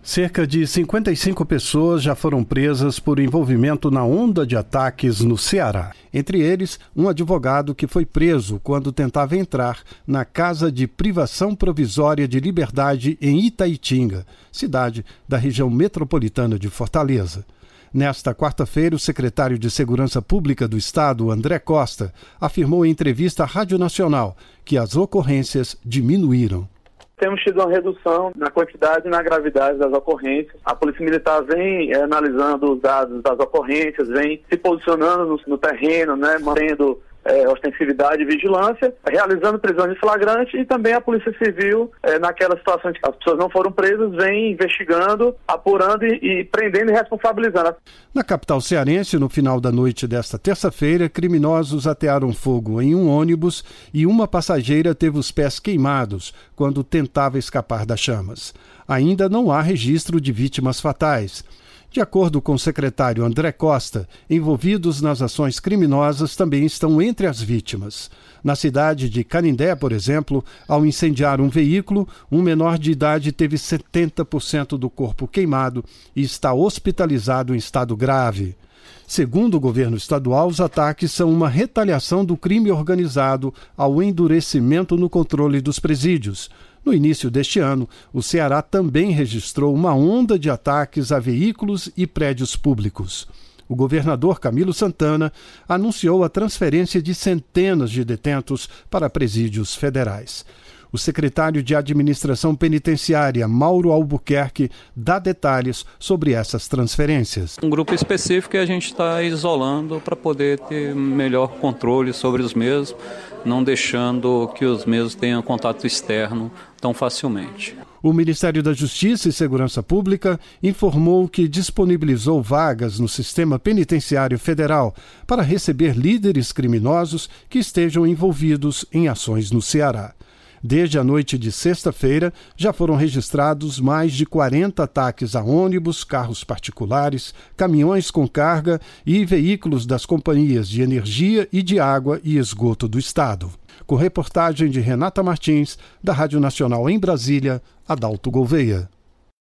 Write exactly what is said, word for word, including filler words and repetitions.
Cerca de cinquenta e cinco pessoas já foram presas por envolvimento na onda de ataques no Ceará. Entre eles, um advogado que foi preso quando tentava entrar na Casa de Privação Provisória de Liberdade em Itaitinga, cidade da região metropolitana de Fortaleza. Nesta quarta-feira, o secretário de Segurança Pública do Estado, André Costa, afirmou em entrevista à Rádio Nacional que as ocorrências diminuíram. Temos tido uma redução na quantidade e na gravidade das ocorrências. A Polícia Militar vem é, analisando os dados das ocorrências, vem se posicionando no, no terreno, né, mantendo é, ostensividade e vigilância, realizando prisões de flagrante, e também a Polícia Civil, é, naquela situação de que as pessoas não foram presas, vem investigando, apurando e, e prendendo e responsabilizando. Na capital cearense, no final da noite desta terça-feira, criminosos atearam fogo em um ônibus e uma passageira teve os pés queimados quando tentava escapar das chamas. Ainda não há registro de vítimas fatais. De acordo com o secretário André Costa, envolvidos nas ações criminosas também estão entre as vítimas. Na cidade de Canindé, por exemplo, ao incendiar um veículo, um menor de idade teve setenta por cento do corpo queimado e está hospitalizado em estado grave. Segundo o governo estadual, os ataques são uma retaliação do crime organizado ao endurecimento no controle dos presídios. No início deste ano, o Ceará também registrou uma onda de ataques a veículos e prédios públicos. O governador Camilo Santana anunciou a transferência de centenas de detentos para presídios federais. O secretário de Administração Penitenciária, Mauro Albuquerque, dá detalhes sobre essas transferências. Um grupo específico que a gente está isolando para poder ter melhor controle sobre os mesmos, não deixando que os mesmos tenham contato externo tão facilmente. O Ministério da Justiça e Segurança Pública informou que disponibilizou vagas no sistema penitenciário federal para receber líderes criminosos que estejam envolvidos em ações no Ceará. Desde a noite de sexta-feira, já foram registrados mais de quarenta ataques a ônibus, carros particulares, caminhões com carga e veículos das companhias de energia e de água e esgoto do Estado. Com reportagem de Renata Martins, da Rádio Nacional em Brasília, Adalto Gouveia.